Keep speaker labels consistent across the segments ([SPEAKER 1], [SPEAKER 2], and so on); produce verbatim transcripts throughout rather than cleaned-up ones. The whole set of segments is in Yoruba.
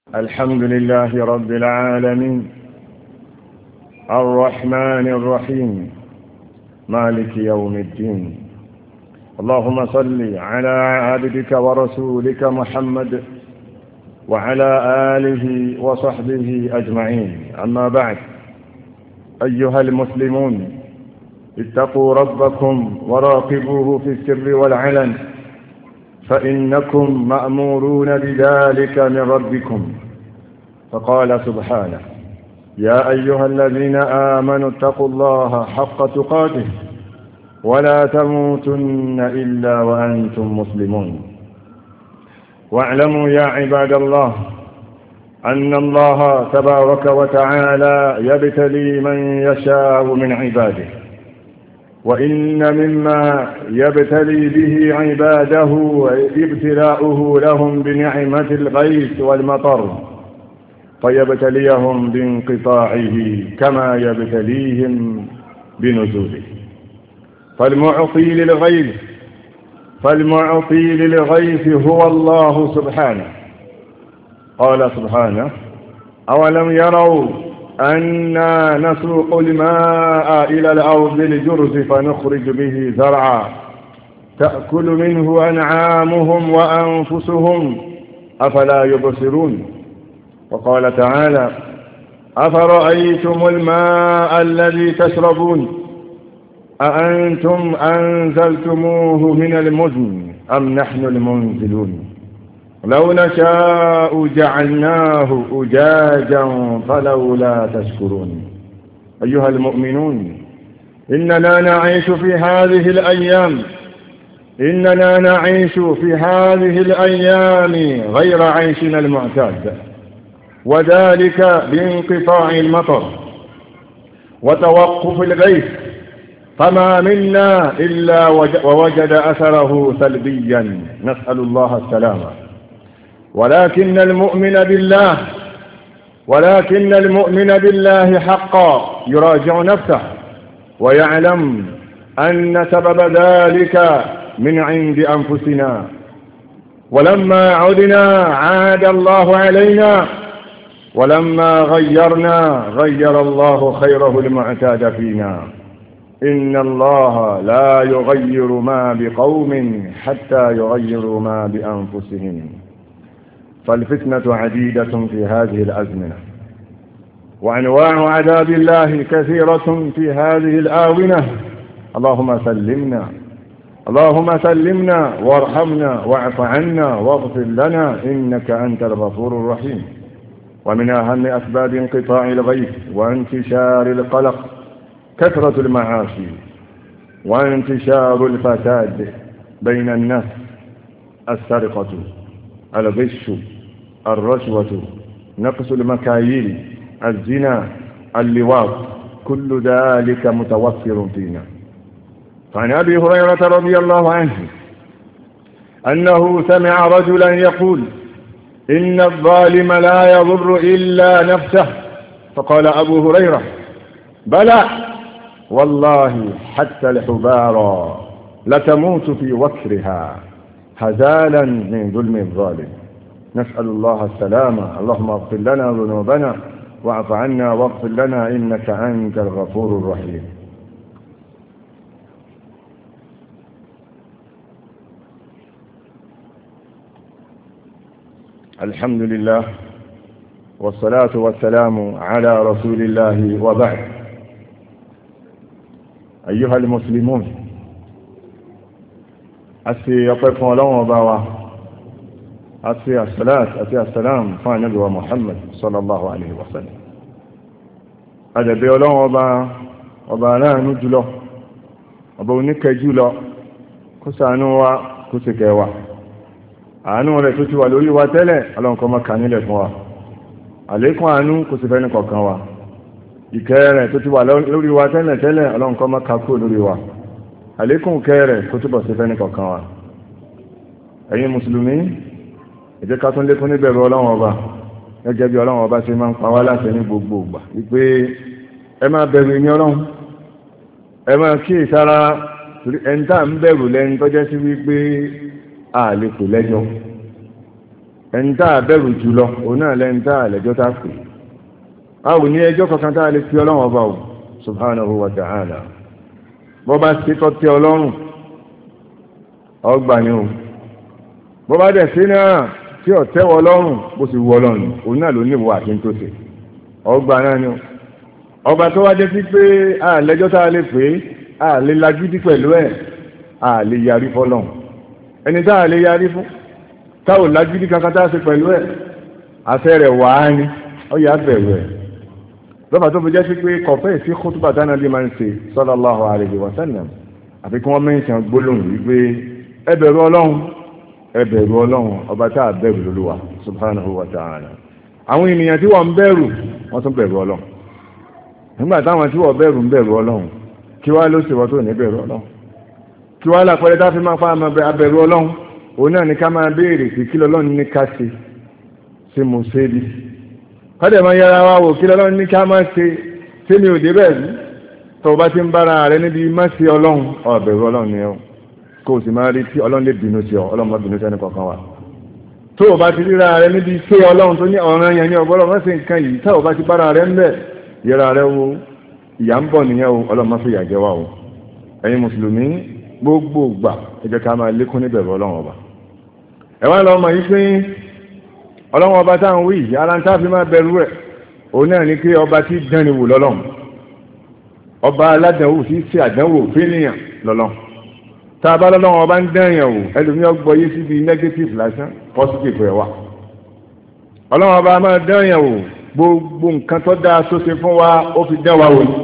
[SPEAKER 1] الحمد لله رب العالمين الرحمن الرحيم مالك يوم الدين. اللهم صل على عبدك ورسولك محمد وعلى آله وصحبه أجمعين. أما بعد، أيها المسلمون، اتقوا ربكم وراقبوه في السر والعلن، فإنكم مأمورون بذلك من ربكم. فقال سبحانه: يا أيها الذين آمنوا اتقوا الله حق تقاته ولا تموتن إلا وأنتم مسلمون. واعلموا يا عباد الله أن الله تبارك وتعالى يبتلي من يشاء من عباده، وإن مما يبتلي به عباده ابتلاؤه لهم بنعمة الغيث والمطر، فيبتليهم بانقطاعه كما يبتليهم بنزوله. فالمعطي للغيث فالمعطي للغيث هو الله سبحانه. قال سبحانه: أولم يروا أنا نسوق الماء إلى الأرض الجرز فنخرج به زرعا تأكل منه أنعامهم وأنفسهم أفلا يبصرون. وقال تعالى: أفرأيتم الماء الذي تشربون أأنتم أنزلتموه من المزن أم نحن المنزلون لو نشاء جعلناه أجاجا فلولا تشكرون. أيها المؤمنون، إننا نعيش في هذه الأيام إننا نعيش في هذه الأيام غير عيشنا المعتاد، وذلك بانقطاع المطر وتوقف الغيث، فما منا إلا ووجد أثره سلبيا، نسأل الله السلامة. ولكن المؤمن بالله ولكن المؤمن بالله حقا يراجع نفسه ويعلم أن سبب ذلك من عند أنفسنا، ولما عدنا عاد الله علينا، ولما غيرنا غير الله خيره المعتاد فينا. إن الله لا يغير ما بقوم حتى يغيروا ما بأنفسهم. فالفتنة عديدة في هذه الأزمنة، وأنواع عذاب الله كثيرة في هذه الآونة. اللهم سلمنا اللهم سلمنا وارحمنا واعف عنا واغفر لنا إنك أنت الغفور الرحيم. ومن أهم أسباب انقطاع الغيث وانتشار القلق كثرة المعاصي وانتشار الفساد بين الناس: السرقة، الغش، الرشوة، نقص المكاييل، الزنا، اللواط، كل ذلك متوفر فينا. فعن أبي هريرة رضي الله عنه أنه سمع رجلا يقول: إن الظالم لا يضر إلا نفسه. فقال أبو هريرة: بلى والله حتى الحبارى لتموت في وكرها هزالا من ظلم الظالم. نسأل الله السلامة. اللهم اغفر لنا ذنوبنا واعف عنا واغفر لنا إنك أنت الغفور الرحيم. الحمد لله والصلاة والسلام على رسول الله، وبعد. أيها المسلمون، أسي يقف ولو وباوا أسي الصلاة أسي السلام فنبي محمد صلى الله عليه وسلم. أدبي ولو وبا وبا لا نجلو وبا ونكجلو كسانوا كسكوا àánú rẹ̀ tó ti wà lórí wa tẹ́lẹ̀, Ọlọ́run kó má kà nílẹ̀ fún wa. Àlékún àánú kò sì fẹ́ ní kọ̀ọ̀kan wa. Ìkẹ́ rẹ̀ tó ti wà lórí wa tẹ́lẹ̀ tẹ́lẹ̀, Ọlọ́run kó má kà kúrò lórí wa. Àlékún ìkẹ́ rẹ̀ kó túbọ̀ sí fẹ́ ní kọ̀ọ̀kan wa. Ẹ̀yin mùsùlùmí, ẹ jẹ́ ká tún lékún níbẹ̀rù Ọlọ́run ọba, gẹ́gẹ́ bí Ọlọ́run ọba ṣe máa ń pa wá láṣẹ ní gbogbo ìgbà wípé ẹ máa bẹ̀rù ìní Ọlọ́run, ẹ máa kíyèsára. ẹni tá à ń bẹ̀rù lẹ́ni tó jẹ́ sí wípé a lè pè lẹ́jọ́. ẹni tá a bẹ̀rù jùlọ òun náà lẹ́ni tá a lẹ́jọ́ tá a pè báwo ní ẹjọ́ kankan tá a lè fi ọlọ́run ọba o subhanahu wa ta'ala bọ́ bá ṣe tọ́ tẹ ọlọ́run ọgbà ni o bọ́ bá dẹ̀ sí náà tí ọ̀ tẹ́wọ́ ọlọ́run bó sì wù ọlọ́run òun náà ló níwò àti tó ṣe ọgbà náà ni o ọba tó wá dé sí pé a lẹ́jọ́ tá a lè pè é a lè lagídí pẹ̀lú ẹ̀ a lè yarí fọlọ́run ẹni tá a lè yarí fún táwọn lágídí kankan tá a ṣe pẹ̀lú ẹ̀ àṣẹ rẹ̀ wàá ní ọyà bẹ̀rù ẹ̀ lọ́pàá tó fi jẹ́ sí pé kọ̀fẹ́ sí kútùbà dáná lè máa ń ṣe sallallahu alaihi wa sallam àfi kí wọ́n mẹ́sàn gbólóhùn wípé ẹ bẹ̀rù ọlọ́run ẹ bẹ̀rù ọlọ́run ọba tá a bẹ̀rù lólúwa subhanahu wa ta'ala àwọn ènìyàn tí wọ́n ń bẹ̀rù wọ́n tún bẹ̀rù ọlọ́run nígbà táwọn tí wọ́n bẹ̀rù ń bẹ̀rù ọlọ́run kí wá ló ṣe wọ́n tó ní bẹ̀rù ọlọ́run kí wá lápẹ́rẹ́ tá fi máa pa abẹ̀rù ọlọ́run òun náà ní ká máa béèrè sí kí lọ́lọ́run ní ká ṣe ṣe mo ṣe bí kọ́dẹ̀ máa yára wá wò kí lọ́lọ́run ní ká máa ṣe ṣé mi ò dé bẹ́ẹ̀ rí tó o bá ti ń bára rẹ níbi má ṣe ọlọ́run ọ̀bẹ̀rù ọlọ́run ni ọ kó o sì máa rí tí ọlọ́run lè bínú sí ọ ọlọ́run má bínú sẹ́ni kankan wà tó o bá ti ríra rẹ níbi ṣe ọlọ́run tó ní ọ̀ràn yẹn ní ọgbọ́dọ̀ má ṣe nǹkan yìí tá o bá ti bára rẹ ń bẹ̀ yẹra rẹ wo ìyà ń bọ̀ nìyẹn o ọlọ́run má fi ìyà jẹ wá o ẹ̀yin mùsùlùmí gbogbo gbà ẹ jẹ́ ká máa lékún níbẹ̀rù ọlọ́run ọba ẹ̀wọ́n lọ mọ̀ yí pé ọlọ́run ọba táwọn wí ara ń tá fi máa bẹ̀rù rẹ̀ òun náà ní pé ọba tí dánni wò lọ́lọ́run ọba aládànwò tí ṣe àdánwò fẹ́nìyàn lọ́lọ́run tá a bá lọ́lọ́run ọba ń dányàn wò ẹlòmíì ọgbọ́ yé síbi negative lásán positive rẹ̀ wà ọlọ́run ọba máa dányàn wò gbogbo nǹkan tó dáa tó ṣe fún wa ó fi dán wa wò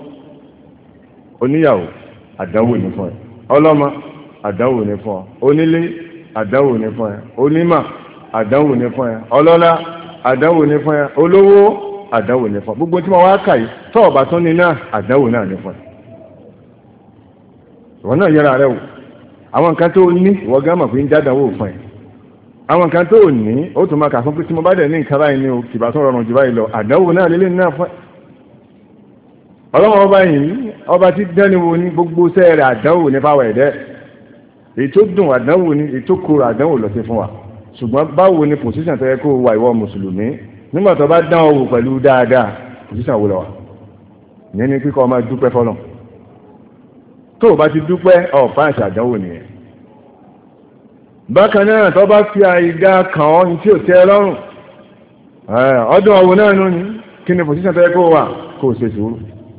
[SPEAKER 1] oníyàwó àdánwò ní fún ẹ ọlọ́mọ àdánwò ní fún ọ onílé àdánwò ní fún ẹ onímọ̀ àdánwò ní fún ẹ ọlọ́lá àdánwò ní fún ẹ olówó àdánwò ní fún ẹ gbogbo tí wọ́n wá kà yìí tọ́ ọ̀bà tó ní náà àdánwò náà ní fún ẹ ìwọ náà yẹra rẹ wò àwọn nǹkan tó ní ìwọ gámà fi ń jádánwò fún ẹ àwọn nǹkan tó ní ó tún máa kà fún pé tí mo bá dẹ̀ ní nǹkan báyìí ní o kìbá tó rọrùn jù báyìí lọ àdánwò náà lélẹ̀ náà fún ẹ ọlọ́wọ́n ọba yìí ọba tí dẹ́niwo ní gbogbo sẹ́ẹ̀rẹ̀ àdánwò ní fáwọn ẹ̀dẹ́ èyí tó dùn àdánwò ní èyí tó kóró àdánwò lọ sí fún wa ṣùgbọ́n báwo ni pòsíṣàn tó yẹ kó wà ìwọ mùsùlùmí nígbà tó bá dán ọ wò pẹ̀lú dáadáa pòsíṣàn wo lọ wà ìyẹn ni kíkọ́ ọmọ dúpẹ́ fọlọ́ tó o bá ti dúpẹ́ ọ̀ fáǹsì àdánwò nìyẹn bákan náà tó bá fi àìdá kàn ọ́ ní tí ò tẹ́ lọ́rùn ọdún ọ̀wọ̀ náà nù ní kí ni pòsíṣàn tó yẹ kó wà kó o ṣe sùúrù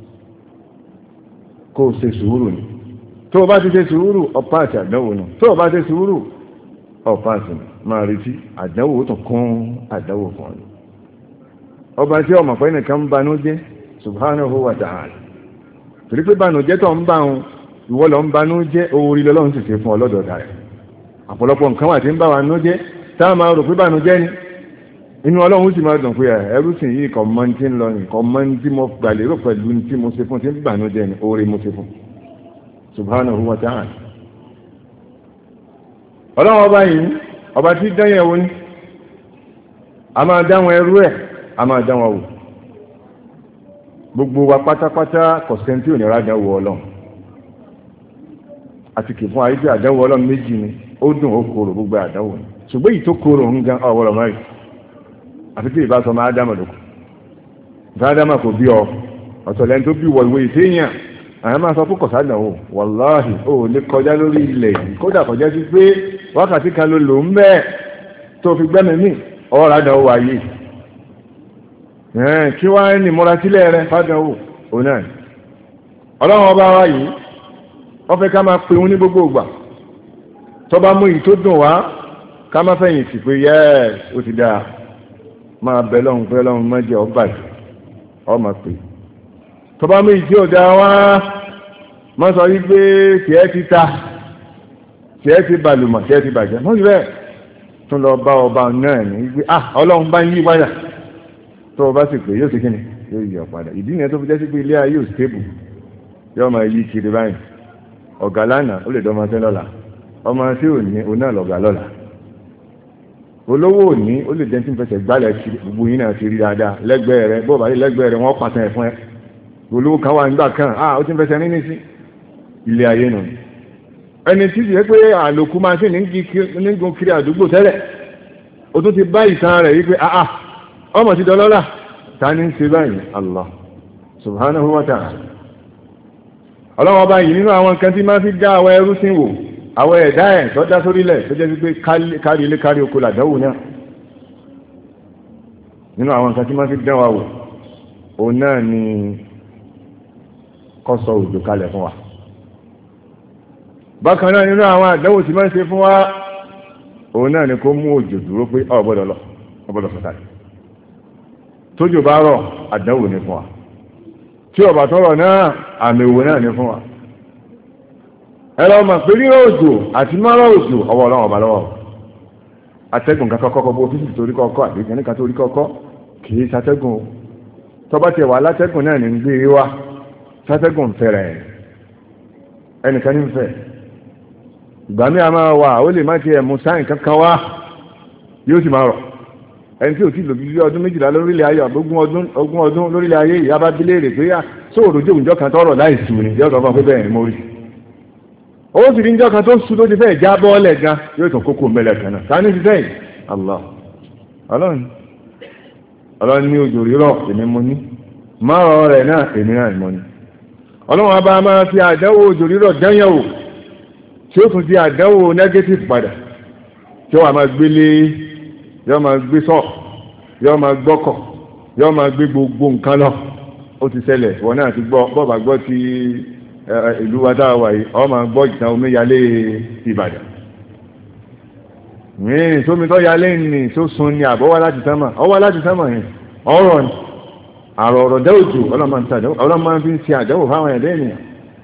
[SPEAKER 1] kó o ṣe sùúrù ni tó o bá ti ṣe sùúrù ọ̀pá àti àdánwò nù tó o bá ṣe sùúrù ọ̀pá àti máa retí àdánwò tó kún àdánwò fún ọ ọba tí ọmọ pẹ́ nìkan ń banújẹ́ subhanahu wa ta'ala torí pé banújẹ́ tó ń bá wọn ìwọ lọ ń banújẹ́ orí lọ́lọ́run sì ṣe fún ọlọ́dọ̀ọ́ta rẹ̀ àpọ̀lọpọ̀ nǹkan wà tí ń bá wa nújẹ́ tá a máa rò pé banújẹ́ ni inú ọlọ́run sì máa dùn pé ẹrú sì yí kọ̀ mọ́ tí ń lọ nǹkan mọ́ tí mo gbàlérò pẹ̀lú tí mo ṣe fún tí ń bànújẹ́ ni oore mo ṣe fún subhanahu wa ta'ala ọlọ́run ọba yìí ọba tí dáyẹ̀ wo ní a máa dáwọn ẹrú ẹ̀ a máa dáwọn wò gbogbo wa pátápátá kọ̀sẹ́ntì ò ní rádáwò ọlọ́run àti kì fún ayé tí àdáwò ọlọ́run méjì ni ó dùn ó korò gbogbo àdáwò ni ṣùgbọ́n èyí tó korò ń gan ọ̀wọ́rọ̀ mẹ́rin àfi tí ìbá sọ máa dámà lókù dáadáma kò bí ọ ọ̀tọ̀lẹ́ni tó bí wọ ìwé ìtéèyàn àwọn máa sọ fún kọ̀sádàwò wàláhì ó lè kọjá lórí ilẹ̀ yìí kódà kọjá sí pé wákàtí kan ló lò ń bẹ́ẹ̀ tó fi gbẹ́mìí mì ọ̀rọ̀ àdánwò wáyé kí wá ní múra sílẹ̀ rẹ fádánwò òun náà ọlọ́run ọba wa yìí wọ́n fẹ́ ká máa pe òun ní gbogbo ìgbà tó bá mú ìyí tó dùn wá ká má fẹ̀yìn tì pé yẹ́ẹ̀ ó ti dáa máa bẹ lọ́hùn pé lọ́hùn mọ́jẹ́ ọba jù ọ máa pè tó bá mú ìyí tí ò dáa wá má sọ yí pé tiẹ̀ ti ta tiẹ̀ ti balùmọ̀ tiẹ̀ ti bàjẹ́ mọ́ bẹ́ẹ̀ tún lọ bá ọba náà ní wípé ah ọlọ́run bá ń yí wáyà tó o bá sì pé yóò ṣe kí ni yóò yí ọ padà ìdí nìyẹn tó fi jẹ́ sí pé ilé ayé ò stable yóò máa yí kiri báyìí ọ̀gá lánàá ó lè dọ́ ọmọ sí lọ́la ọmọ sí òní òun náà lọ̀gá lọ́la olówó òní ó lè dẹ́ntì fẹsẹ̀ gbálẹ̀ gbogbo yín náà ti rí dáadáa lẹ́gbẹ̀ẹ́ rẹ bó bá rí lẹ́gbẹ̀ẹ́ rẹ wọ́n pàṣẹ fún ẹ olówó kan wà nígbà kan ah ó ti fẹsẹ̀ ní nísí ilé ayé nù ẹni tí yẹ pé àlòkù máa ṣe ní gun kiri àdúgbò tẹ́lẹ̀ ó tún ti bá ìtàn rẹ̀ wípé àà ọmọ ti dọlọ́lá ta ní ń ṣe báyìí Allah subhanahu wa ta'ala. ọlọ́wọ́ báyìí nínú àwọn nǹkan tí máa fi dá àwọn ẹrú sí wò àwọn ẹ̀dá ẹ̀ tó dá sórílẹ̀ tó jẹ́ wípé kárí ilé kárí oko làdánwò náà nínú àwọn nǹkan tí máa fi dán wa wò òun náà ni kó sọ òjò kalẹ̀ fún wa. bákan náà nínú àwọn àdánwò tí máa ń ṣe fún wa òun náà ni kó mú òjò dúró pé ó gbọ́dọ̀ lọ ó gbọ́dọ̀ sọ̀kalẹ̀ tójò bá rọ̀ àdánwò ní fún wa tí ó bá tọrọ náà àmì òwò náà ní fún wa. ẹ̀rọ ọmọ pé rírọ̀ òjò àti márọ̀ òjò ọwọ́ ọlọ́wọ́ ọba lọ́wọ́ atẹ́gùn kankan kọ́kọ́ bó fífi torí kọ́kọ́ àbí kẹ́níkà torí kọ́kọ́ kìí ṣàtẹ́gùn tọ́ba tiẹ̀ wà látẹ́gùn náà ní gbé wá ṣàtẹ́gùn fẹ̀rẹ̀ ẹnìkan ní fẹ̀ ìgbà mi a máa wà ó lè má tiẹ̀ mú sáyìn kankan wá yóò sì máa rọ̀ ẹni tí ò tí lò bí ọdún méjìlá lórílẹ̀ ayé ogún ọdún ogún ọdún lórílẹ̀ ayé ìyá bá bí léèrè pé sóòrò jẹ́ òǹjọ́ kan tọrọ láì sùn ní yóò sọ fún ọ pé bẹ́ẹ̀ ni mo rí owó sì ní ìjọ kan tó sùn tó ti fẹ́ já bọ́ọ̀lẹ̀ gan yóò tún kókó mẹ́lẹ̀ kan náà ta ní ti sẹ́yìn Allah ọlọ́run ọlọ́run ní òjò rírọ̀ èmi mo ní márọ̀ rẹ̀ náà èmi náà mo ní ọlọ́run abá máa fi àdánwò òjò rírọ̀ dányẹ̀wò tí ó tún di àdánwò negative padà tí ó wà máa gbélé yóò máa gbé sọ yóò máa gbọ́kọ̀ yóò máa gbé gbogbo nǹkan lọ ó ti ṣẹlẹ̀ wọn náà ti gbọ́ bọ́ọ̀bà gbọ́ ti ìlú wa dáa wà yìí ọ máa gbọ́ ìtàn omíyalé Ìbàdàn mìíràn tómi tó yalé ní tó sun ní àbọ̀wá láti sámà ọwọ́ láti sámà yẹn ọ̀rọ̀ ni àrọ̀ ọ̀rọ̀ dẹ́wòtò ọlọ́mọ fi ń ṣe àdẹ́wò fáwọn ẹ̀dẹ́ ènìyàn.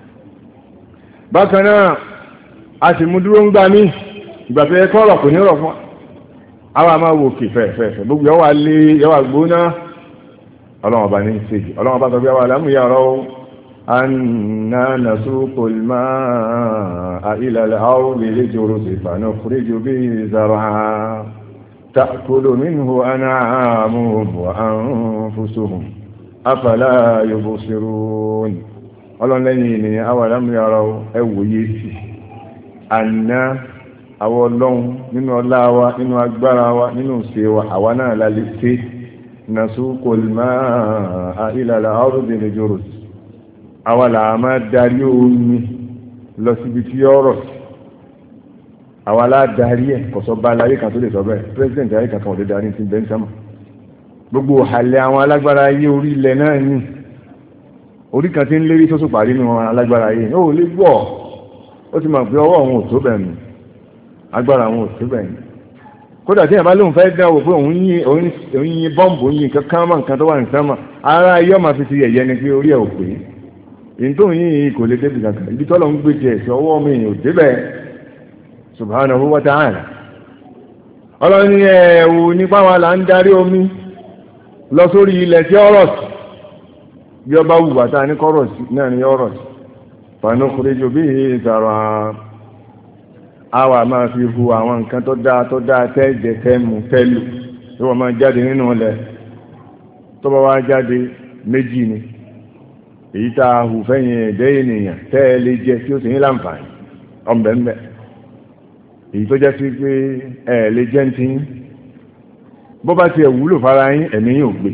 [SPEAKER 1] bákan náà a sì mú dúró ń gbà mí ìgbà tó yẹ kọ́ ọ̀rọ̀ kò ní rọ̀ fún àwọn àmà wò kì fẹ̀fẹ̀fẹ̀ gbogbo yọ wà lé yọ wà gbóná ọlọ́wọ́n bá ní í ṣe ọlọ́wọ́n bá sọ pé àwọn àlámúyà ọ̀rọ̀ أنا نسوق الماء إلى الأرض لجرز فنخرج به زرعا تأكل منه أنعامهم وأنفسهم أفلا يبصرون ọlọ́run lẹ́yìn ni أولم يروا ẹwòye sí àná àwọn ọlọ́run nínú ọlá wa nínú agbára wa nínú ṣe wa àwa náà lálẹ́ sí نسوق الماء إلى الأرض لجرز àwa là máa darí omi lọ síbi tí ọ̀rọ̀ àwa là darí ẹ̀ kọ̀sọ́ bá aláyé kan tó lè sọ bẹ́ẹ̀ pírẹsidẹ̀ntì ayé kankan ò lè darí ti bẹ́ẹ̀ sámà gbogbo àlẹ́ àwọn alágbára ayé orí ilẹ̀ náà ní orí kan tí ń lérí tó sùn parí nínú alágbára ayé ó lè gbọ́ ó ti mọ̀ pé ọwọ́ òun ò tó bẹ̀ mí agbára òun ò tó bẹ̀ mí kódà tí ìyàbá lóun fẹ́ dán wò pé òun yín bọ́ǹbù yín kankan mọ́ nǹkan tó wà ní sámà ara ayé ọmọ fi ti yẹ̀yẹ́ ni pé orí ẹ̀ ò pé ìntòun yìí kò lè débi kankan ibi tọ́lọ̀ ń gbé jẹ́ ẹ̀sẹ̀ ọwọ́ mi ò débẹ̀ subhanahu wa ta'ala ọlọ́ni ẹ̀wù nípa wa là ń darí omi lọ sórí ilẹ̀ tí ọ̀rọ̀ sí bí ọba wù bàtà ní kọ́rọ̀ sí náà ní ọ̀rọ̀ sí fanukhriju bihi zar'a àwa máa fi hu àwọn nǹkan tó dáa tó dáa tẹ́jẹ̀ tẹ́mu tẹ́lù tí wọ́n máa jáde nínú ilẹ̀ tó bá wá jáde méjì ni èyí tá a hù fẹ́yìn ẹ̀dẹ́ ènìyàn tẹ́ ẹ lè jẹ tí ó sì ní láǹfààní ọ̀bẹ̀m̀bẹ̀ èyí tó jẹ́ sí pé ẹ lè jẹ́ ń tí yín bó bá ti ẹ̀ wúlò fara yín ẹ̀mí yín ò gbé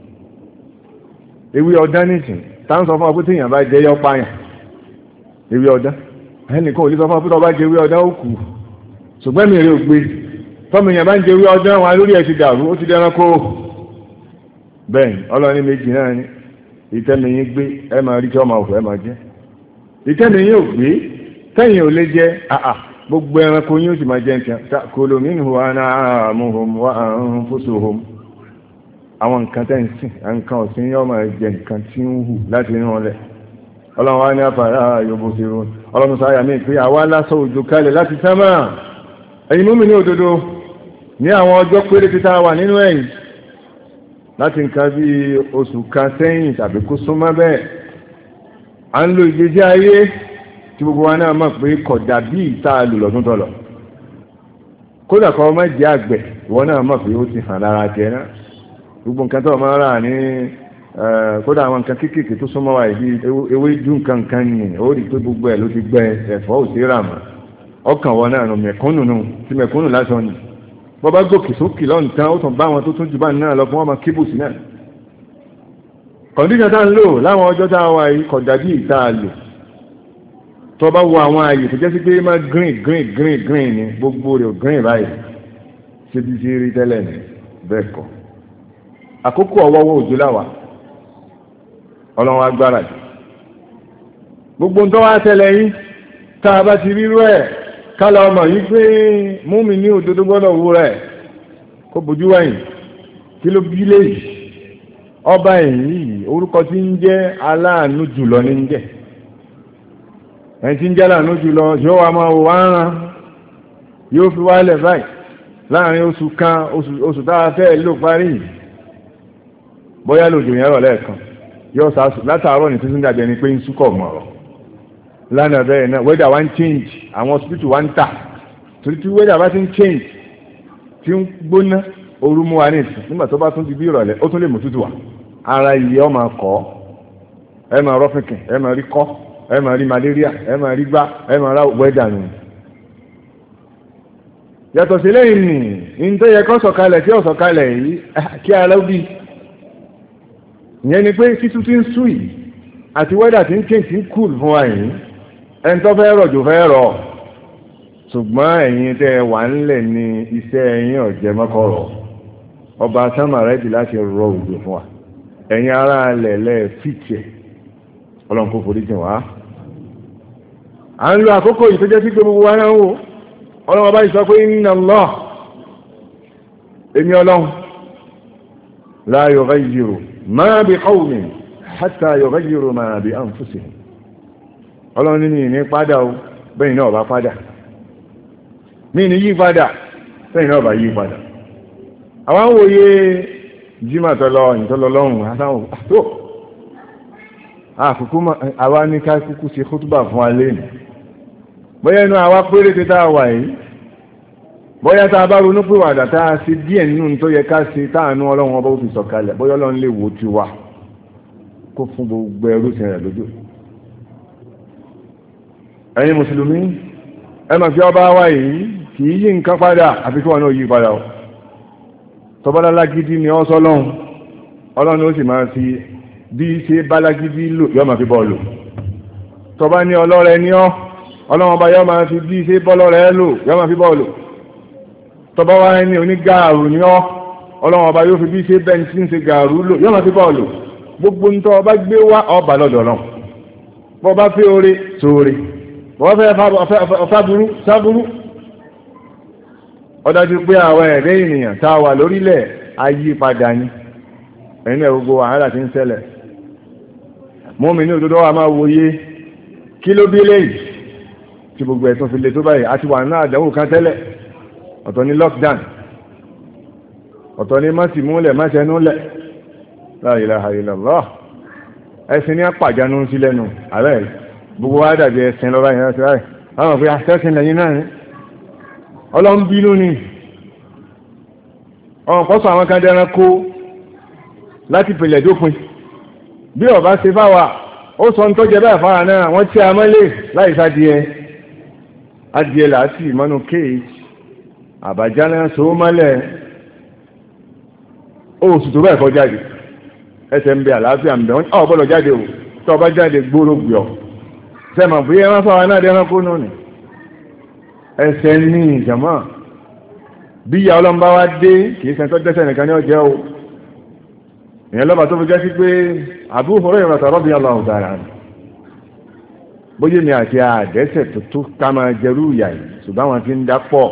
[SPEAKER 1] ewé ọdán nìsín tá ń sọ fún ọ pé téèyàn bá jẹ yọ pààyàn ewé ọdán ẹnìkan ò lè sọ fún ọ pé tó bá jẹ ewé ọdán ó kù ṣùgbọ́n mi rè ò gbé tọ́mọ èèyàn bá ń jẹ ewé ọdán wọn lórí ẹ̀ ti dàrú ó ti dẹranko bẹ́ẹ̀ ọlọ́ni méjì náà ni ìtẹ́mìyìn gbé ẹ máa rí tí ọmọ òfò ẹ máa jẹ́ ìtẹ́mìyìn ò gbé tẹ́yìn ò lè jẹ́ àà gbogbo ẹranko yín ó sì máa jẹ́ nǹkan ta'kulu minhu an'amuhum wa anfusuhum àwọn nǹkan tẹ́ ń sìn nǹkan ọ̀sìn yóò máa jẹ nǹkan tí ń hù láti inú ọlẹ̀ ọlọ́run wá ní afala yubsirun ọlọ́run sáyà mí pé àwa lásọ òjò kalẹ̀ láti sámà ẹ̀yin mú mi ní òdodo ní àwọn ọjọ́ péré títà wà nínú ẹ̀yìn láti nǹkan bí oṣù kan sẹ́yìn tàbí kó súnmọ́ bẹ́ẹ̀ à ń lo ìgbésí ayé tí gbogbo wa náà mọ̀ pé kódà bí ìta lù lọ́dún tọ̀lọ̀ kódà kọ́ ọmọ jẹ́ àgbẹ̀ ìwọ náà mọ̀ pé ó ti hàn lára jẹ náà gbogbo nǹkan tó máa rà ní kódà àwọn nǹkan kéékèèké tó súnmọ́ wa yìí ewé ju nǹkan kan nì ó rí pé gbogbo ẹ̀ ló ti gbẹ ẹ̀fọ́ ò sí rà mọ́ ọkàn wọn náà nù mẹ̀kúnnù nù tí mẹ̀kúnnù lásán nì bọ́ bá gòkè sókè lọ́nà ó tàn bá wọn tó tún jù bá náà lọ fún wọn máa kébùsì náà. kọ̀ǹdíṣàn tá ń lò láwọn ọjọ́ tá a wà yìí kọ̀ dàbí ìta lò tó bá wo àwọn ààyè tó jẹ́ sí pé máa green green green green ni gbogbo rẹ̀ green báyìí ṣé bí ṣe rí tẹ́lẹ̀ ní bẹ́ẹ̀ kọ́ àkókò ọwọ́wọ́ òjò láwà ọlọ́run agbára jù gbogbo ń tọ́ wá tẹ́lẹ̀ yìí tá a bá ti rírú ẹ̀ kálá ọmọ yìí pé múmi ní òdodo gbọ́dọ̀ wú rẹ̀ kó bójú wẹ̀yìn kí ló bí léyìí ọba yìí orúkọ tí ń jẹ́ aláàánú jùlọ ní ń jẹ́ ẹni tí ń jẹ́ aláàánú jùlọ yóò wá máa wò wá rán yóò fi wálẹ̀ báyìí láàrin oṣù kan oṣù tá a fẹ́ lò parí yìí bóyá lòdì yẹn rọ̀ lẹ́ẹ̀kan yóò sàásù látàárọ̀ ní tuntun dàbí ẹni pé ń súkọ̀ mọ̀rọ̀ lánàá bẹ́ẹ̀ náà wẹ́dà wá ń change àwọn hospital wá ń tà torí tí wẹ́dà bá ti ń change tí ń gbóná ooru mú wa ní ìsìn nígbà tó bá tún di bí ìrọ̀lẹ́ ó tún lè mú tútù wá ara yìí ọ máa kọ́ ẹ máa rọ́fìnkìn ẹ máa rí kọ́ ẹ máa rí malaria ẹ máa rí gbá ẹ máa rá wẹ́dà nù. yàtọ̀ sí lẹ́yìn nì ní tó yẹ kó sọ̀kalẹ̀ tí ó sọ̀kalẹ̀ yìí kí ara bí ìyẹn ni pé títú tí ń sú yìí àti wẹ́dà tí ń ké tí ń kúl fún wa yìí ẹni tó fẹ́ rọ̀ jù fẹ́ rọ̀ ṣùgbọ́n ẹ̀yin tẹ́ ẹ wà ńlẹ̀ ní iṣẹ́ ẹ̀yin ọ̀jẹ̀ mọ́kọ̀rọ̀ ọba sámà rẹ́dì láti rọ òjò fún wa ẹ̀yin ará alẹ̀ lẹ́ fìtì ẹ̀ ọlọ́run kò forí jìn wá. à ń lo àkókò yìí tó jẹ́ sí pé gbogbo wa náà wò ọlọ́run ọba yìí sọ pé inna Allah èmi ọlọ́run la yughayyiru ma bi qawmin hatta yughayyiru ma bi anfusihim ọlọ́run ní ní padà ó bẹ́ẹ̀ náà bá padà ní ní yí padà bẹ́ẹ̀ náà bá yí padà àwọn òye jimá tọ́lọ ìtọ́lọ lọ́rùn àtàwọn tó àkùkù àwa ní ká kúkú ṣe kútùbà fún alẹ́ nì bóyá inú àwa péré tí tá a wà yìí bóyá tá a bá ronú pé wàdà tá a ṣe díẹ̀ nínú tó yẹ ká ṣe táànú ọlọ́run ọba ó fi sọ̀kalẹ̀ bóyá ọlọ́run lè wò ti wà kó fún gbogbo ẹrú sí rẹ̀ lójú. ẹ̀yin mùsùlùmí ẹ mà fi ọba wa yìí kì í yí nǹkan padà àfi kí wọn náà yí padà o tọ́bálálágídí ni ọ́ sọ́lọ́run ọlọ́run ó sì máa fi bí ṣe bálágídí lò yọ́ máa fi bọ́ọ̀lù tọ́bá ní ọlọ́rẹ ní ọ́ ọlọ́run ọba yọ́ máa fi bí ṣe bọ́lọ́rẹ lò yọ́ máa fi bọ́ọ̀lù tọ́bá wá ní onígààrù ní ọ́ ọlọ́run ọba yóò fi bí ṣe bẹ́ẹ̀ tí ń ṣe gààrù lò yọ́ máa fi bọ́ọ̀lù gbogbo ń tọ́ ọba gbé wá ọba lọ́dọ̀ náà bọ́ bá fẹ́ oore sóore bọ́ fẹ́ ọ̀fáburú sáburú ọdájú pé àwọn ẹ̀rẹ́ ènìyàn tá a wà lórílẹ̀ ayé padà ní ẹ̀yìn ẹ̀ gbogbo wàhálà tí ń ṣẹlẹ̀ mọ́mí ní òdodo wa máa wòye kí ló bí lẹ́yìn tí gbogbo ẹ̀tún fi lè tó báyìí àti wà náà àdánwò kan tẹ́lẹ̀ ọ̀tọ̀ ní lockdown ọ̀tọ̀ ní mọ́sí múlẹ̀ mọ́sẹ̀núlẹ̀ la ilaha illallah ẹ̀sìn ní apàjánú sí lẹ́nu ààrẹ gbogbo wa dàbí ẹ̀sìn lọ́ba yẹn láti ráì àwọn òfin àtẹ́sìn lẹ́yìn náà ní ọlọ́run bínú ni ọ̀n pọ́sọ̀ àwọn kan dẹran kó láti pèlẹ̀ dópin bí ọba ṣe fáwà ó sọ ń tọ́jẹ bẹ́ẹ̀ fáwà náà wọ́n tí a mọ́lé láì sádìẹ adìẹ láti ìmọ́nú kéèjì àbájá náà so mọ́lẹ̀ oṣù tó bẹ́ẹ̀ kọ́ jáde ẹsẹ̀ ń bẹ àlàáfíà ń bẹ wọ́n ọ̀ bọ́lọ̀ jáde o tó ọba jáde gbóró gbìọ̀ sẹ́mọ̀ bí ẹran fáwà náà dẹran kó náà ni ẹsẹ̀ ní ìjàmọ́ bí ìyá ọlọ́mbá wá dé kìí ṣe tó dẹ́ṣẹ̀ nìkan ní ọjẹ́ o ìyẹn lọ́ba tó fi jẹ́ sí pé Abu Hurairah radiyallahu ta'ala anhu bóyá mi àti àdẹ́ṣẹ̀ tó tó ká máa jẹrú ìyà yìí ṣùgbọ́n àwọn tí ń dá pọ̀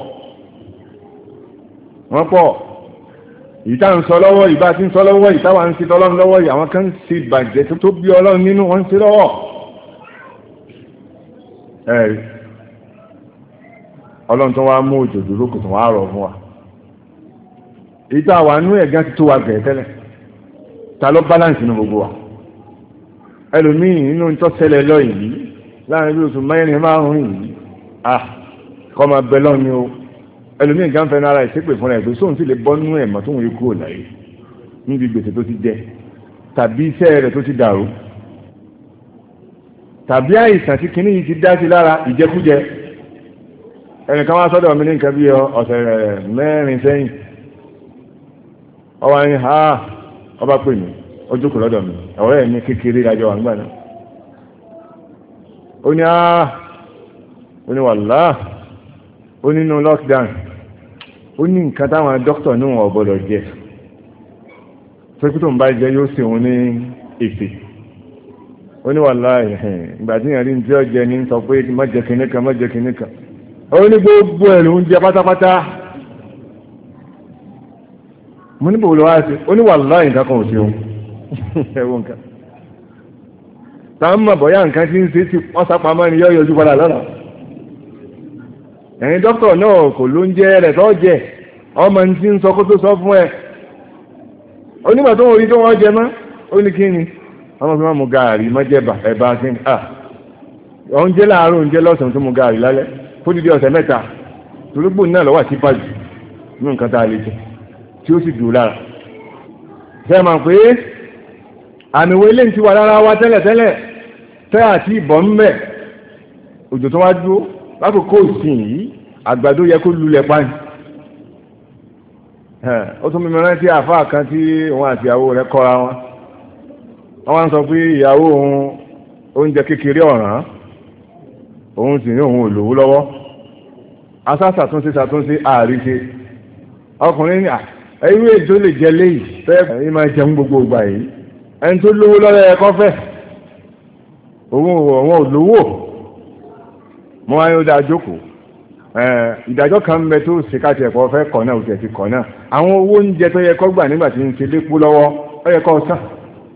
[SPEAKER 1] wọ́n pọ̀ ìta ń sọ lọ́wọ́ ìbá tí ń sọ lọ́wọ́ ìta wà ń ṣe tọ́lọ́run lọ́wọ́ yìí àwọn kan ń ṣe ìbàjẹ́ tó bí ọlọ́run nínú wọn ń ṣe lọ́wọ́ ẹ̀rí ọlọ́run tó wá mú òjò dúró kò tó wá rọ̀ fún wa ìta wà nú ẹ̀gán ti tó wa gẹ̀ẹ́ tẹ́lẹ̀ ta ló balance nínú gbogbo wa ẹlòmíì nínú tó ṣẹlẹ̀ lọ yìí láàrin bí oṣù mẹ́rin márùn-ún yìí ah kọ́ máa bẹ lọ́ni o ẹlòmíì gan fẹ́ nára ìṣépè fúnra ẹ̀ pé sóun sì lè bọ́ nínú ẹ̀mọ́ tóun yẹ kúrò láyé níbi gbèsè tó ti jẹ tàbí iṣẹ́ rẹ̀ tó ti dàrú tàbí àìsàn tí kinní yìí ti dá sí lára ìjẹkújẹ ẹnìkan wá sọ́dọ̀ mi ní nǹkan bí ọ̀sẹ̀ mẹ́rin sẹ́yìn ọwọ́ ẹni ha ọba pè mí ó jókòó lọ́dọ̀ mi ọ̀rẹ́ mi kékeré ìdájọ́ wà nígbà náà ó ní áá ó ní wàlá ó nínú lockdown ó ní nǹkan táwọn dókítà ní wọn ọ̀bọ̀dọ̀ jẹ tó kí tó ń bá jẹ yóò ṣe òun ní èfè ó ní wàlá ìgbà tí ìyàrí tí ó jẹ ní sọ pé má jẹ kinní kan má jẹ kinní kan ó ní gbogbo ẹ̀ ló ń jẹ pátápátá mo ní bòlò wá sí ó ní wàlá nǹkan kan ò sí òun ẹ̀wọ̀n nǹkan táwọn mọ̀ bọ́yá nǹkan tí ń ṣe ti wọ́n sápamọ́ ni yọ́ yọjú padà lọ́nà ẹ̀yin dókítà náà kò ló ń jẹ́ rẹ̀ tó jẹ́ ọmọ ní tí ń sọ kó tó sọ fún ẹ onígbà tó ń rí tó wọ́n jẹ mọ́ ó ní kí ni ọmọ fi máa mú gààrí mọ́jẹ́bà ẹ̀bà kí ni ah oúnjẹ láàárọ̀ oúnjẹ lọ́sàn-án tó mú gààrí lálẹ́ fún dídí ọ̀sẹ̀ mẹ́ta torípò náà lọ́wọ́ àti pàjù ní nǹkan tá a lè jẹ tí ó sì dùn lára fẹ́ máa pé àmì wo ilé ti wà lára wa tẹ́lẹ̀tẹ́lẹ̀ tẹ́ àti ìbọn ń bẹ̀ òjò tó wá dúró lákòókò ìsìn yìí àgbàdo yẹ kó lulẹ̀ pani ó tún mímọ rántí àfáà kan tí òun àti ìyàwó rẹ̀ kọ́ra wọn wọ́n wá ń sọ pé ìyàwó òun oúnjẹ kékeré ọ̀ràn òun sì ní òun ò lówó lọ́wọ́ asá ṣàtúnṣe ṣàtúnṣe àríṣe ọkùnrin ní ẹ̀rú èdè tó lè jẹ léyìí fẹ́ẹ́ ẹ̀yìn máa jẹun gbogbo ìgbà yìí ẹni tó lówó lọ́rẹ́ ẹ̀kọ́ fẹ́ òun ò lówó mo wáyé ó dáa jókòó ìdájọ́ kan ń bẹ tó ṣe káàtì ẹ̀kọ́ fẹ́ kọ̀ náà òtẹ̀ ti kọ̀ náà àwọn owó oúnjẹ tó yẹ kó gbà nígbà tí ń ṣe lépo lọ́wọ́ ó yẹ kó sàn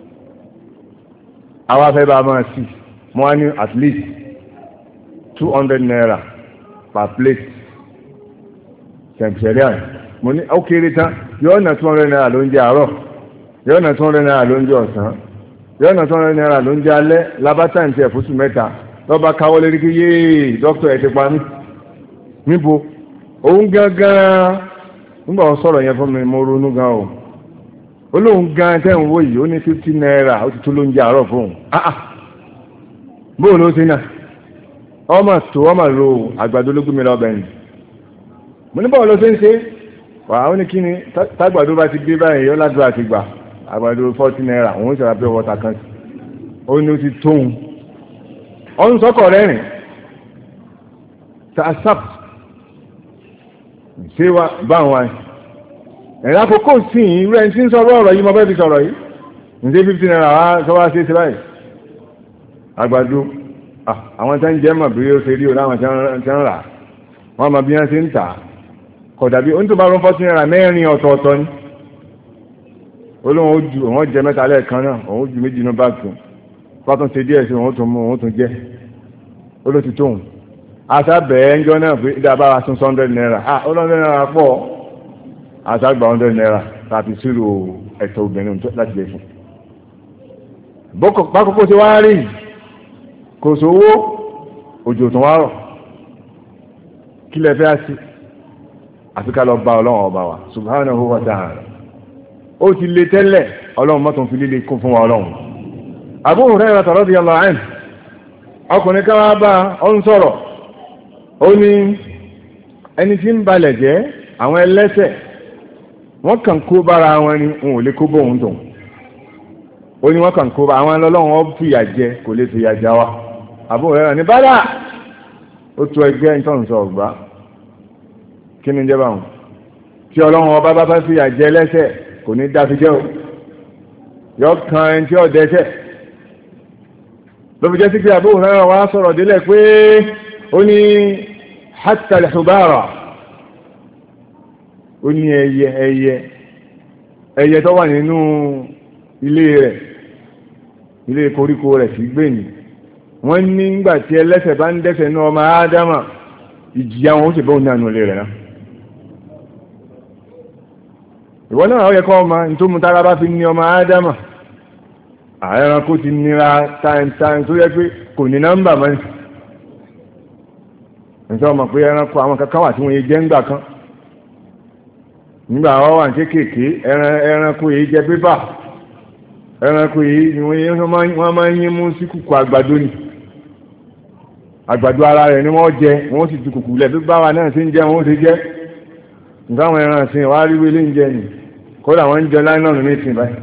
[SPEAKER 1] àwa fẹ́ bá a máa sí mo wá ní at least two hundred naira per plate tẹ̀m̀pẹ̀rẹ̀ mo ní ó kéré tán yóò ná two hundred naira ló ń jẹ àárọ̀ yóò ná two hundred naira ló ń jẹ ọ̀sán yóò ná two hundred naira ló ń jẹ alẹ́ labata ní tiẹ̀ fúsù mẹ́ta lọ́ba káwọ́ lérí kí yéé dókítà ẹ̀ ti pa mí níbo òun gángan nígbà wọn sọ̀rọ̀ yẹn fún mi mo ronú gan o olóhùn gan tẹ́ ń wò yìí ó ní fifty naira ó ti tó ló ń jẹ àárọ̀ fóun ah bóò ló ti náà ọmọ tó ọmọ ro àgbàdo ló gbé mi lọ́bẹ̀ ni mo ní báwo ló ṣe ń ṣe wà ó ní kí ni tágbàdo bá ti gbé báyìí yọ ládùúgbò àti gbà àgbàdo forty naira òun ṣe àbí ọwọ́ ta kan ó ní ó ti tóun ọ̀hún sọ́kọ̀ rẹ̀ rìn tasap ṣé wa báwọn wa ẹ̀rọ àkókò sí yìí rẹ̀ tí ń sọ̀rọ̀ ọ̀rọ̀ yìí mo fẹ́ fi sọ̀rọ̀ yìí ǹjẹ́ fifty naira wá sọ wá sí ti báyìí àgbàdo àwọn tí wọ́n jẹ́ mọ̀ bí ó ṣe rí o láwọn tí wọ́n rà wọ́n mọ̀ bí wọ́n ṣe ń tà kódà bí oníṣòwò bá rún forty naira mẹ́rin ọ̀tọ̀ọ̀tọ̀ ni olóhùn ó ju òun jẹ mẹ́ta lẹ́ẹ̀kan náà òun ju méjì ní báàgì pátún ṣe díẹ̀ sí òun tún mú òun tún jẹ́ olóòtú tóun àtàbẹ̀ẹ́ ń jọ náà pé dábàá wa tún hundred naira ah hundred naira pọ̀ àtàgbà hundred naira tàbí sírò ẹ̀tọ́ obìnrin láti lè fún bákòókò tí wá rí kò sówó òjò tó wá rọ̀ kí lẹ fẹ́ sí àfi ká lọ bá ọlọ́run ọba wa subhanahu wa ta'ala ó ti lé tẹ́lẹ̀ ọlọ́run mọ́tò fi líle kún fún wa ọlọ́run Abu Hurairah radiyallahu anhu ọkùnrin ká wá bá ọ ń sọ̀rọ̀ ó ní ẹni tí ń balẹ̀ jẹ́ àwọn ẹlẹ́ṣẹ̀ wọ́n kàn kó bára wọn ni wọn ò lè kó bóun tó ó ní wọ́n kàn kó bá àwọn ọlọ́run ọ fìyà jẹ kò lè fìyà já wa Abu Hurairah ní bádà ó tó ẹgbẹ́ ń tọ́nù sọ ọ̀gbá kí ni jẹ́ báwọn tí ọlọ́run ọba bá bá fìyà jẹ lẹ́ṣẹ̀ kò ní dá fi jẹ́ o yọ kan ẹni tí ó dẹ́ṣẹ̀ ló fi jẹ́ sí pé Abu Hurairah wá sọ̀rọ̀ délẹ̀ pé ó ní hatta al-hubara ó ní ẹyẹ ẹyẹ ẹyẹ tó wà nínú ilé rẹ̀ ilé koríko rẹ̀ sí gbẹ̀yìn wọ́n ní nígbà tí ẹlẹ́ṣẹ̀ bá ń dẹ́ṣẹ̀ ní ọmọ ádámà ìjìyà wọn ó sì bóun nánú ilé rẹ̀ náà ìwọ náà ó yẹ kọ́ ọmọ nítorí tára bá fi ní ọmọ ádámà ẹranko ti nira táìtáì tó yẹ pé kò ní nọ́mbà mọ́ nítorí ọmọ pé ẹranko àwọn kankan wà tí wọ́n yé jẹ́ ńgbà kan nígbà wọ́n wà ní kéékèèké ẹranko yìí jẹ pépà ẹranko yìí wọ́n máa ń yín mú sí kùkù àgbàdo ni àgbàdo ara rẹ̀ ni wọ́n jẹ wọ́n sì ju kùkù lẹ̀ bí báwa náà ti ń jẹ wọ́n ti jẹ nǹkan àwọn ẹran sí wàá rí wílé ń jẹ nì kódà wọ́n ń jẹ láìlọ́nù ní ìsìn báyìí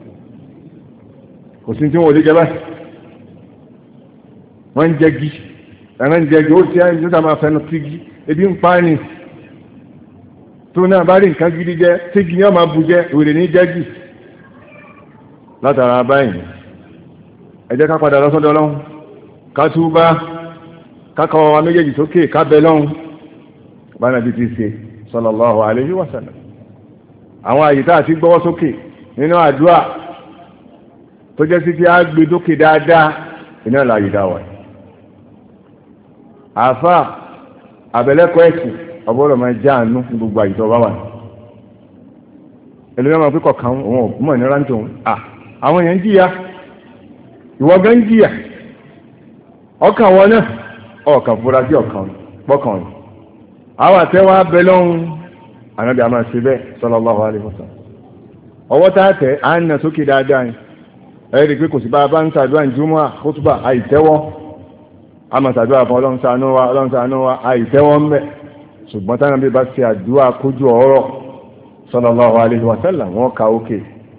[SPEAKER 1] kò sí tí wọ́n ò lè jẹ báyìí wọ́n ń jẹ gí ẹran ń jẹ gí ó ti ẹ́ nígbà máa fẹnu sí gí ebi ń pa ni tó náà bá rí nǹkan gidi jẹ tí gí yẹn máa bu jẹ ìwèrè ní jẹ gí látara báyìí ẹ jẹ́ ká padà lọ́sọ́dọ̀ Ọlọ́run ká túbá ká kọ wa méjèèjì sókè ká bẹ lọ́hùn bá nàbí ti ṣe sallallahu alayhi wa sallam àwọn àyè tá àti gbọ́wọ́ sókè nínú àdúrà tó jẹ́ sí kí á gbé dókè dáadáa iná láàyè dáwà àfà àbẹ̀lẹ́kọ̀ọ́ ẹ̀sìn ọgbọ́dọ̀ máa já àánú ní gbogbo àyè tó bá wà ẹlòmíràn máa pínkọ̀ kan òun òkú mọ̀ ní rántí òun àwọn èèyàn ń jìyà ìwọ gan ń jìyà ọkàn wọn náà ọkàn fúra sí ọkàn pọkàn yìí àwọn àtẹwà abẹ lọ́hùn ànábì àmà ṣe bẹ́ẹ̀ sallallahu alaihi wasallam ọwọ́ tá a tẹ̀ à ń nà sókè dáadáa ni ẹ rí i pé kò sí bá a bá ń ṣàdúrà ní júmọ́ àkótóbà àìtẹ́wọ́ àmà ṣàdúrà fún ọlọ́run ṣàánú wa ọlọ́run ṣàánú wa àìtẹ́wọ́ ń bẹ̀ ṣùgbọ́n táwọn bí bá ṣe àdúrà kójú ọ̀rọ̀ sallallahu alaihi wasallam wọ́n ka ókè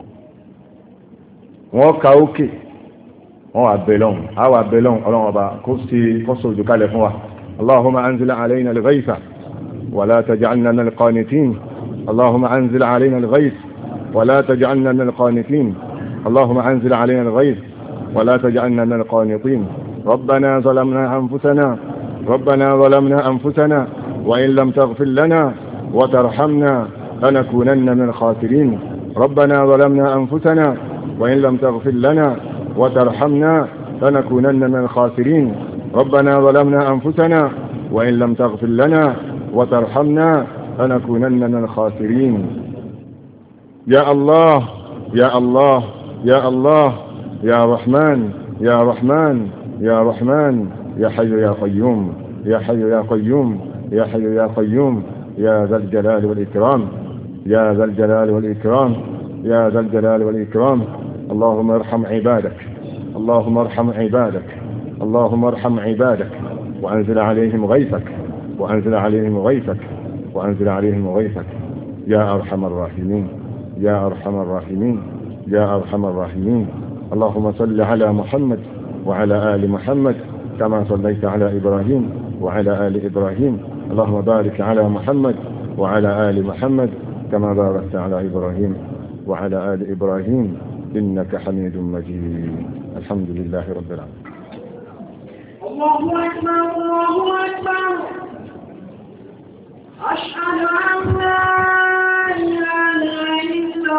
[SPEAKER 1] wọ́n ka ókè wọ́n wà bẹ̀lọ́n àwọn àbẹ̀lọ́n ọlọ́run ọba kó sí kọ́sọ̀ òjò kalẹ̀ fún wa allahumma anzil alayna al-ghaytha wa la taj'alna min al-qanitin allahumma anzil alayna al-ghayth wa la taj'alna min al-qanitin allahumma anzil alayna al-ghayth wa la taj'alna min al-qanitin rabbana zalamna anfusana rabbana zalamna anfusana wa in lam taghfir lana wa tarhamna lanakunanna min al-khasirin rabbana zalamna anfusana wa in lam taghfir lana وترحمنا لنكونن من الخاسرين ربنا ظلمنا أنفسنا وإن لم تغفر لنا وترحمنا لنكونن من الخاسرين يا الله يا الله يا الله يا رحمن يا رحمن يا رحمن يا حي يا قيوم يا حي يا قيوم يا حي يا قيوم يا ذا الجلال والإكرام يا ذا الجلال والإكرام يا ذا الجلال والإكرام اللهم ارحم عبادك اللهم ارحم عبادك اللهم ارحم عبادك وأنزل عليهم غيثك وأنزل عليهم غيثك وأنزل عليهم غيثك يا أرحم الراحمين يا أرحم الراحمين يا أرحم الراحمين اللهم صل على محمد وعلى آل محمد كما صليت على إبراهيم وعلى آل إبراهيم اللهم بارك على محمد وعلى آل محمد كما باركت على إبراهيم وعلى آل إبراهيم إنك حميد مجيد الحمد لله رب العالمين
[SPEAKER 2] الله أكبر الله أكبر أشهد أن لا إله إلا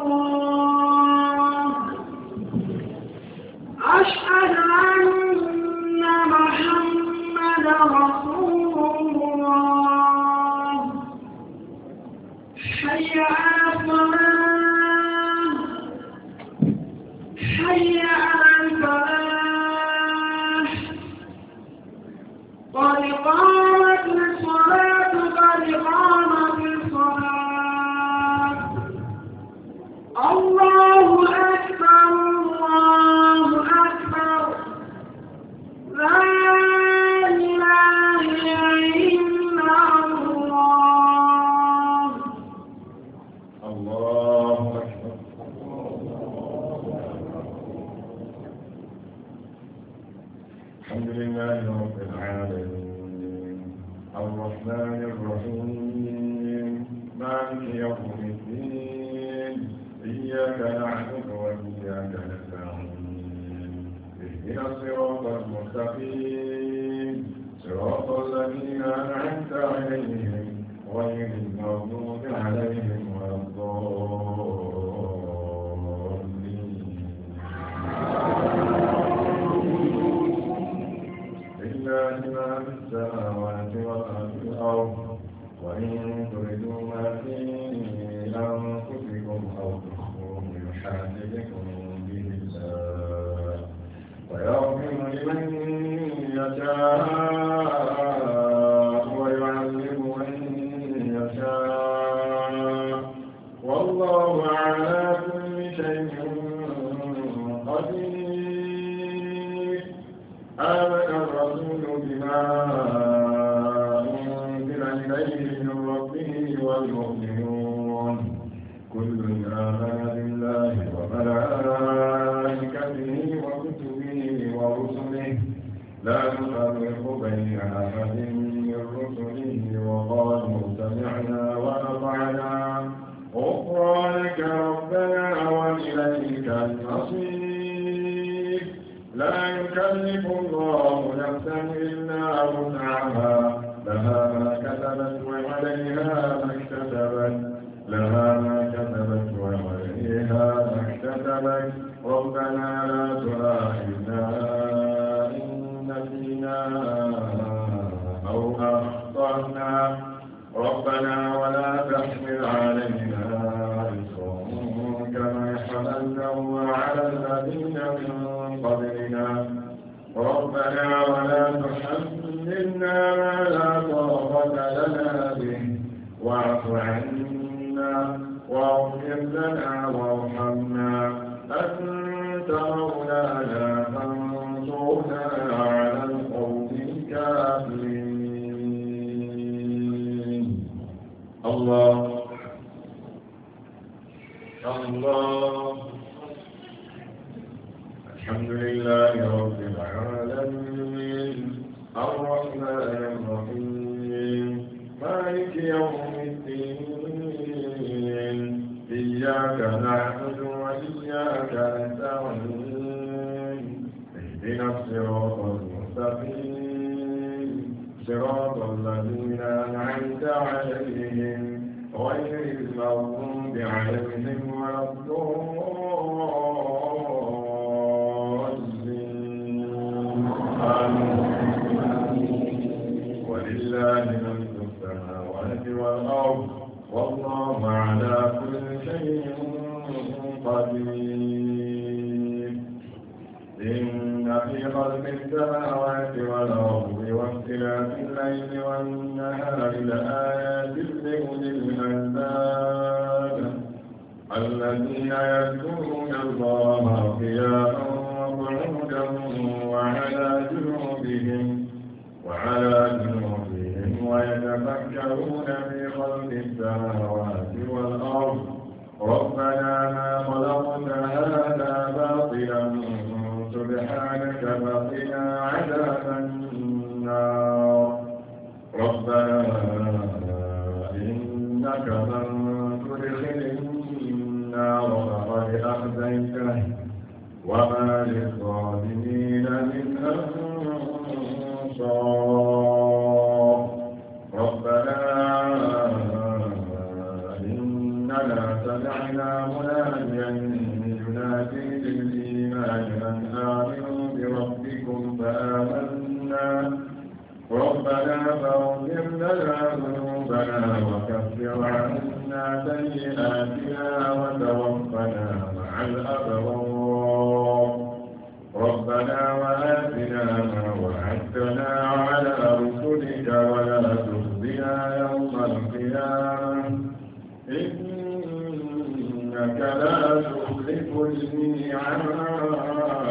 [SPEAKER 2] الله أشهد أن محمدا رسول الله حي على الصلاة حي على الفلاح قد قامت الصلاة قد قامت الصلاة الله أكبر الله أكبر لا إله إلا الله
[SPEAKER 1] الله أكبر الحمد لله رب العالمين الرحمن الرحيم مالك يوم الدين إياك نعبد وإياك نستعين اهدنا الصراط المستقيم صراط الذين أنعمت عليهم غير المغضوب عليهم ولا الضالين لله ما في السماوات وما في الأرض وإن تردوا ما في أنفسكم أو تخفوه يحاسبكم به الله ويغفر لمن يشاء ويعذب من يشاء والله على كل شيء قدير آمن الرسول لا نفرق بين أحد من رسله وقالوا سمعنا وأطعنا غفرانك ربنا وإليك المصير لا يكلف الله نفسا إلا وسعها لها ما كسبت وعليها ما اكتسبت لها ما كسبت وعليها ما اكتسبت ربنا لا تؤاخذنا إن نسينا أو أخطأنا ربنا ولا تحمل علينا إصرا كما حملته على الذين من قبلنا ربنا ولا تحملنا ما لا طاقة لنا به واعف عنا واغفر لنا وارحمنا أنت مولانا فانصرنا على القوم الكافرين الله الله الحمد لله رب العالمين الرحمن الرحيم مالك يوم الدين إياك نعبد وإياك نستعين اهدنا الصراط المستقيم صراط الذين أنعمت عليهم غير المغضوب عليهم ولا الضالين آمين ولله ملك السماوات والأرض والله على كل شيء قدير إن في خلق السماوات والأرض واختلاف الليل والنهار لآيات لأولي الألباب الذين يذكرون الله قياما وقعودا وعلى جنوبهم وعلى جنوبهم ويتفكرون في خلق السماوات والأرض ربنا ما خلقت هذا باطلا سبحانك فقنا عذاب النار ربنا إنك من تدخل النار فقد أخزيته وما للظالمين من أنصار ربنا إننا سمعنا مناديا ينادي للإيمان أن آمنوا بربكم فآمنا ربنا فاغفر لنا ذنوبنا وكفر عنا سيئاتنا وتوفنا مع الأبرار ربنا وآتنا ما وعدتنا على رسلك ولا تخزنا يوم القيامة إنك لا تخلف الميعاد